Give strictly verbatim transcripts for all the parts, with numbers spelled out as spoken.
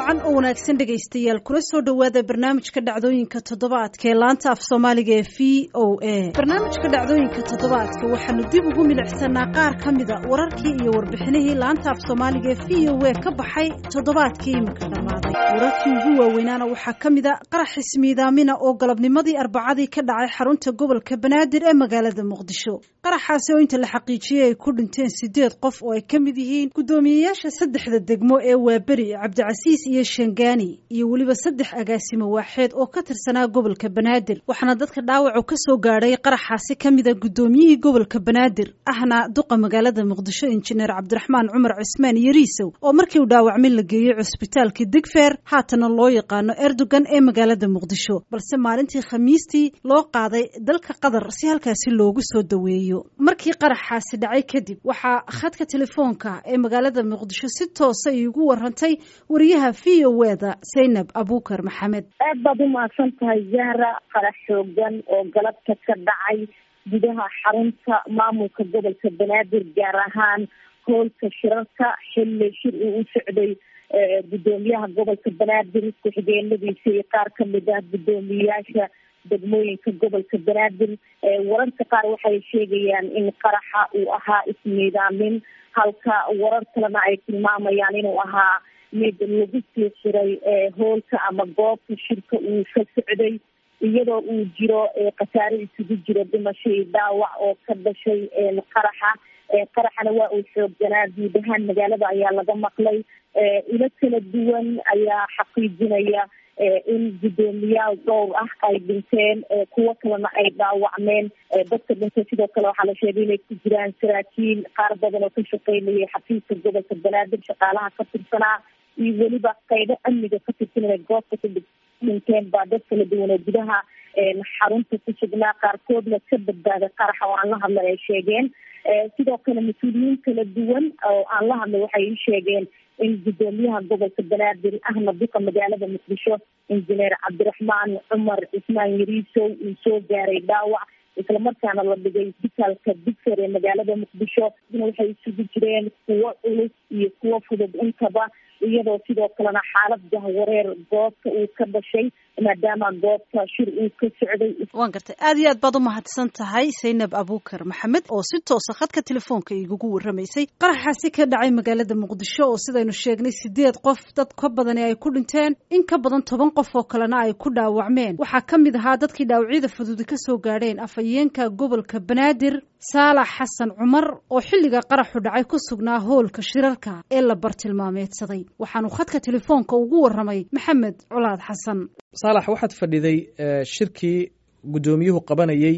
wacan oo wanaagsan dhegaystayaal kula soo dhowaada barnaamijka dhacdooyinka toddobaadka ee laanta af soomaaliga ee v o a barnaamijka dhacdooyinka toddobaadka waxaanu dib ugu milicsanaa qaar ka mida wararkii iyo warbixinihii laanta af soomaaliga ee v o a ka baxay toddobaadkii imika dhammaaday wararkii ugu waaweynaana waxaa ka mida qarax ismiidaamina oo galabnimadii arbacadii ka dhacay xarunta gobolka banaadir ee magaalada muqdisho qaraxaasi oo inta la xaqiijiyey ay ku dhinteen sideed qof oo ay ka mid yihiin guddoomiyeyaasha saddexda degmo ee waaberi cabdicasiis iyo shangaani iyo weliba saddex agaasimo waaxeed oo ka tirsanaa gobolka banaadir waxaana dadka dhaawacu ka soo gaadhay qaraxaasi ka mida guddoomiyihii gobolka banaadir ahna duqa magaalada muqdisho injineer cabdiraxmaan cumar cismaan yariisow oo markii uu dhaawacmin la geeyey cusbitaalka digfeer haatana loo yaqaano erdogan ee magaalada muqdisho balse maalintii khamiistii loo qaaday dalka qatar si halkaasi loogu soo daweeyo markii qaraxaasi dhacay kadib waxaa khadka telefoonka ee magaalada muqdisho si toosa iigu warantay wariyaha v o eda zaynab abuukar maxamed aad baad u mahadsan tahay zahra qarax xoogan oo galabta ka dhacay gudaha xarunta maamulka gobolka banaadir gaar ahaan hoolka shirarka xilli shir uu u socday guddoomiyaha gobolka banaadir ku-xigeenadiisa iyo qaar ka mid ah guddoomiyeyaasha degmooyinka gobolka banaadir wararka qaar waxay sheegayaan in qaraxa uu ahaa ismiidaamin halka warar kalena ay tilmaamayaan inuu ahaa mid lagu sii xiray hoolka ama goobta shirka uu ka socday iyadoo uu jiro khasaare isugu jiro dhimasho iyo dhaawac oo ka dhashay qaraxa qaraxana waa uu xoogganaa guud ahaan magaalada ayaa laga maqlay ilo kala duwan ayaa xaqiijinaya in guddoomiyaal dhowr ah ay dhinteen kuwo kalena ay dhaawacmeen dadka dhintay sidoo kale waxaa la sheegay inay ku jiraan saraakiil qaar badan oo ka shaqeynayay xafiiska gobolka banaadir shaqaalaha ka tirsanaa iyo weliba qaybo amniga ka tirsan inay goobta ku dhinteen baa dad kala duwan oo gudaha xarunta ku sugnaa qaarkoodna ka badbaaday qaraxa oo aan la hadlay ay sheegeen sidoo kale mas-uuliyiin kala duwan oo aan la hadlay waxay ii sheegeen in guddoomiyaha gobolka banaadir ahna duqa magaalada muqdisho injineer cabdiraxmaan cumar cismaan yariisow uu soo gaaray dhaawac islamarkaana la dhigay isbitaalka digfeer ee magaalada muqdisho waxay isugu jireen kuwo culus iyo kuwo fudud intaba iyadoo sidoo kalena xaalad jahwareer goobta uu ka dhashay maadaama goobta shir uu ka socday. waan gartay aad iyo aad baad u mahadsan tahay zaynab abuukar maxamed oo si toosa khadka telefoonka igugu warramaysay qaraxaasi ka dhacay magaalada muqdisho oo sidaynu sheegnay sideed qof dad ka badani ay ku dhinteen in ka badan toban qof oo kalena ay ku dhaawacmeen waxaa ka mid ahaa dadkii dhaawacyada fududi ka soo gaadheen afhayeenka gobolka banaadir saalax xasan cumar oo xilliga qaraxu dhacay ku sugnaa hoolka shirarka ee la bartilmaameedsaday waxaanu khadka telefoonka ugu warramay maxamed colaad xasan. saalax waxaad fadhiday shirkii guddoomiyuhu qabanayey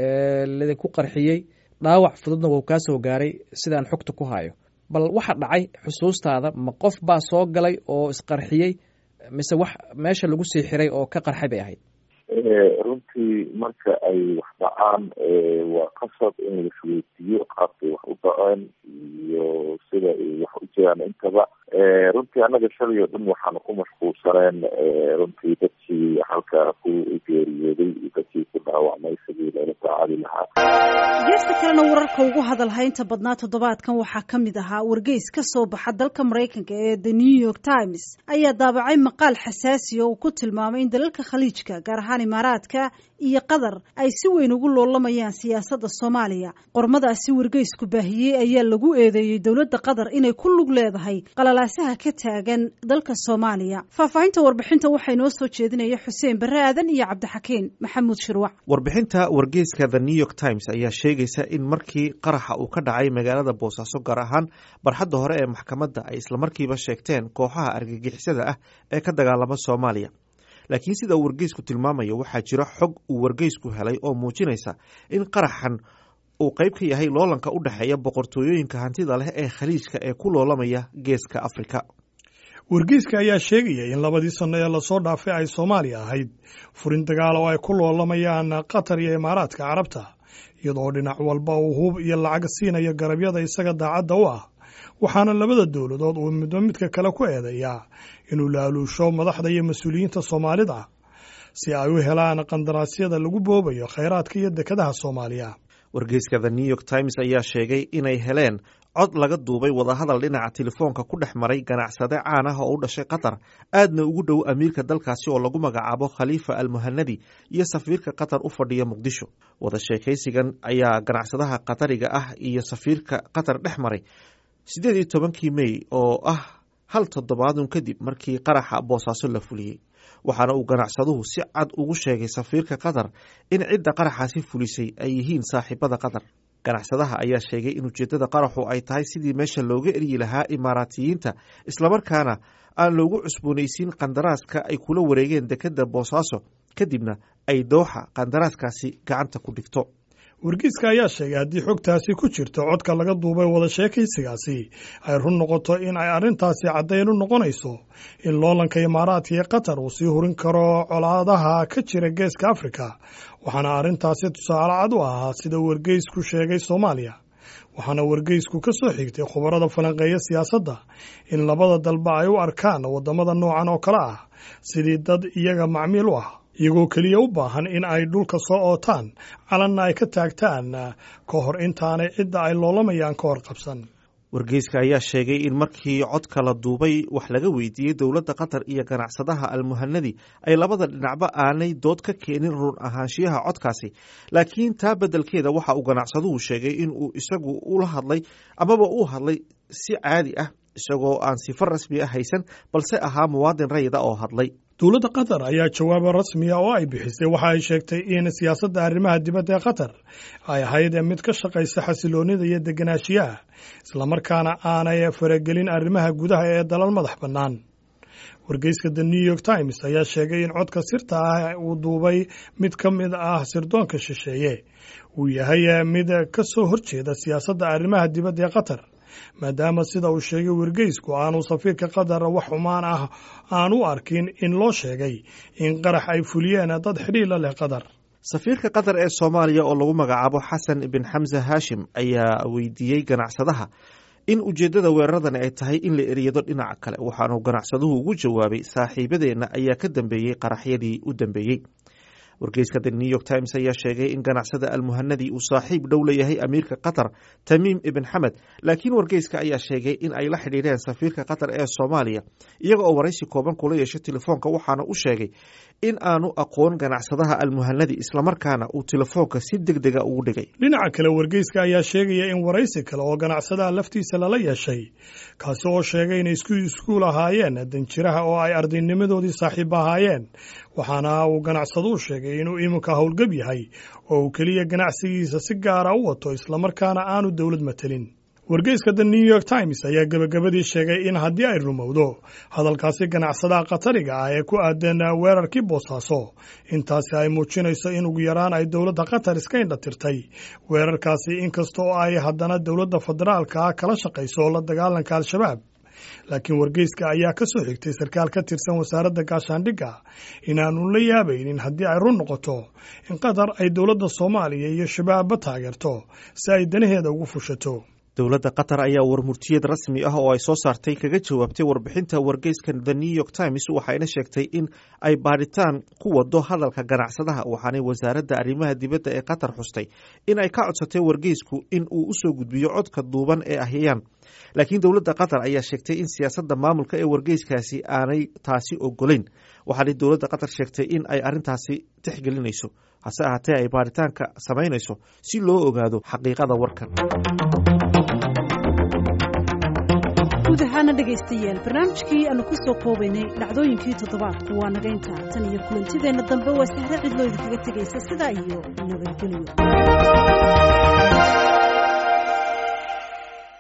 ladinku qarxiyey dhaawac fududna wuu kaa soo gaaray sidaan xogta ku hayo bal waxa dhacay xusuustaada ma qof baa soo galay oo isqarxiyey mise wax meesha lagu sii xiray oo ka qarxay bay ahayd? runtii marka ay wax dhacaan waa qasab in la isweydiiyo qaabkay wax u dhaceen iyo sida ay wax u jiraan intaba runtii annaga shalay oo dhan waxaanu ku mashquulsaneen runtii dadkii halkaa ku geeriyooday iyo dadkii ku dhaawacmay sidii loola tacaali lahaa. geesta kalena wararka ugu hadalhaynta badnaa toddobaadkan waxaa ka mid ahaa wargeys ka soo baxa dalka maraykanka ee the new york times ayaa daabacay maqaal xasaasi oo uu ku tilmaamay in dalalka khaliijka gaar ahaan imaaraadka iyo qatar ay si weyn ugu loolamayaan siyaasadda soomaaliya. qormadaasi wargeysku baahiyey ayaa lagu eedeeyey dowladda qatar inay ku lug leedahay qalalaasaha ka taagan dalka soomaaliya. faahfaahinta warbixinta waxay noo soo jeedinaya xuseen barre aadan iyo cabdixakiin maxamuud shirwac. warbixinta wargeyska the new york times ayaa sheegaysa in markii qaraxa uu ka dhacay magaalada boosaaso gaar ahaan barxadda hore ee maxkamadda ay islamarkiiba sheegteen kooxaha argagixisada ah ee ka dagaalama soomaaliya. laakiin sida uu wargeysku tilmaamayo waxaa jira xog uu wargeysku helay oo muujinaysa in qaraxan uu qayb ka yahay loolanka u dhexeeya boqortooyooyinka hantida leh ee khaliijka ee ku loolamaya geeska afrika. wargeyska ayaa sheegaya in labadii sanno ee lasoo dhaafay ay soomaaliya ahayd furin dagaal oo ay ku loolamayaan qatar iyo imaaraadka carabta iyadoo dhinac walba uu hub iyo lacag siinayo garabyada isaga daacadda u ah waxaana labada dowladood uu midba midka kale ku eedeeyaa inuu laaluusho madaxda iyo mas-uuliyiinta soomaalida si ay u helaan qandaraasyada lagu boobayo khayraadka iyo dekedaha soomaaliya. wargeyska the new york times ayaa sheegay inay heleen cod laga duubay wadahadal dhinaca telefoonka ku dhex maray ganacsade caan ah oo u dhashay qatar aadna ugu dhow amiirka dalkaasi oo lagu magacaabo khaliifa almuhanadi iyo safiirka qatar u fadhiya muqdisho. wada sheekaysigan ayaa ganacsadaha qatariga ah iyo safiirka qatar dhex maray sideed iyo tobankii mey oo ah hal toddobaadun kadib markii qaraxa boosaaso la fuliyey, waxaana uu ganacsaduhu si cad ugu sheegay safiirka qatar in cidda qaraxaasi fulisay ay yihiin saaxiibada qatar. ganacsadaha ayaa sheegay in ujeeddada qaraxu ay tahay sidii meesha looga eryi lahaa imaaraatiyiinta, islamarkaana aan loogu cusboonaysiin qandaraaska ay kula wareegeen dekedda boosaaso, kadibna ay dooxa qandaraaskaasi gacanta ku dhigto. wargeyska ayaa sheegay haddii xogtaasi ku jirto codka laga duubay wada sheekaysigaasi ay run noqoto in ay arrintaasi caddayn u noqonayso in loolanka imaaraadka iyo qatar uu sii hurin karo colaadaha ka jira geeska afrika, waxaana arrintaasi tusaale cad u ahaa sida wargeysku sheegay soomaaliya. waxaana wargeysku ka soo xigtay khubarada falanqeeya siyaasadda in labada dalba ay u arkaan waddamada noocan oo kale ah sidii dad iyaga macmiil u ah, iyagoo keliya u baahan in ay dhulka soo ootaan calanna ay ka taagtaan ka hor intaanay cidda ay loolamayaan ka hor qabsan. wargeyska ayaa sheegay in markii codka la duubay wax laga weydiiyey dowladda qatar iyo ganacsadaha almuhanadi ay labada dhinacba aanay dood ka keenin run ahaanshiyaha codkaasi, laakiin taa beddelkeeda waxa uu ganacsaduhu sheegay in uu isagu ula hadlay amaba uu hadlay si caadi ah isagoo aan sifo rasmi ah haysan, balse ahaa muwaadin rayida oo hadlay. dowladda qatar ayaa jawaabo rasmiya oo ay bixisay waxa ay sheegtay in siyaasadda arrimaha dibadda ee qatar ay ahayd mid ka shaqaysa xasiloonida iyo deganaanshiyaha, islamarkaana aanay faragelin arrimaha gudaha ee dalal madax bannaan. wargeyska the new york times ayaa sheegay in codka sirta ah uu duubay mid ka mid ah sirdoonka shisheeye uu yahay mid ka soo horjeeda siyaasadda arrimaha dibadda ee qatar, maadaama sida uu sheegay wargeysku aanu safiirka qatar wax xumaan ah aan u arkin in loo sheegay in qarax ay fuliyeen dad xidhiir la leh qatar. safiirka qatar ee soomaaliya oo lagu magacaabo xasan ibn xamse haashim ayaa weydiiyey ganacsadaha in ujeeddada weeraradani ay tahay in la eriyado dhinaca kale, waxaanu ganacsaduhu ugu jawaabay saaxiibadeenna ayaa ka dambeeyey qaraxyadii u dambeeyey. wargeyska the new york times ayaa sheegay in ganacsada almuhanadi uu saaxiib dhow leeyahay amiirka qatar tamiim ibn xamed, laakiin wargeyska ayaa sheegay in ay la xidhiidheen safiirka qatar ee soomaaliya iyaga oo waraysi kooban kula yeeshay telefoonka, waxaana u sheegay in aanu aqoon ganacsadaha almuhanadi, islamarkaana uu telefoonka si deg dega ugu dhigay. dhinaca kale wargeyska ayaa sheegaya in waraysi kale oo ganacsadaha laftiisa lala yeeshay kaasi oo sheegay inay isku iskuul ahaayeen danjiraha oo ay ardaynimadoodii saaxiib ahaayeen, waxaana uu ganacsadu sheegay inuu iminka howlgab yahay oo uu keliya ganacsigiisa si gaara u wato, islamarkaana aanu dowlad matelin. wargeyska the new york times ayaa gebagabadii sheegay in haddii ay rumowdo hadalkaasi ganacsadaha qatariga ah ee ku aadan weerarkii boosaaso, intaasi ay muujinayso in ugu yaraan ay dowladda qatar iska indhatirtay weerarkaasi, inkasta oo ay haddana dowladda federaalka kala shaqayso la dagaalanka al-shabaab. laakiin wargeyska ayaa ka soo xigtay sarkaal ka tirsan wasaaradda gaashaandhigga inaanu la yaabaynin haddii ay run noqoto in qatar ay dowladda soomaaliya iyo shabaabba taageerto si ay danaheeda ugu fushato. dowladda qatar ayaa warmurtiyad rasmi ah oo ay soo saartay kaga jawaabtay warbixinta wargeyska the new york times, waxayna sheegtay in ay baadhitaan ku wado hadalka ganacsadaha, waxaanay wasaaradda arrimaha dibadda ee qatar xustay in ay ka codsatay wargeysku in uu usoo gudbiyo codka duuban ee ahyayaan, laakiin dowladda qatar ayaa sheegtay in siyaasadda maamulka ee wargeyskaasi aanay taasi ogolayn. waxaanay dowladda qatar sheegtay in ay arrintaasi tixgelinayso, hase ahaatee ay baadhitaanka samaynayso si loo ogaado xaqiiqada warkan. guud ahaana dhegaystayaal barnaamijkii aanu ku soo koobaynay dhacdooyinkii toddobaadku waa naga intaa, tan iyo kulantideenna dambe waa sahre cidloo idinkaga tegaysa sidaa iyo nabadgelyo.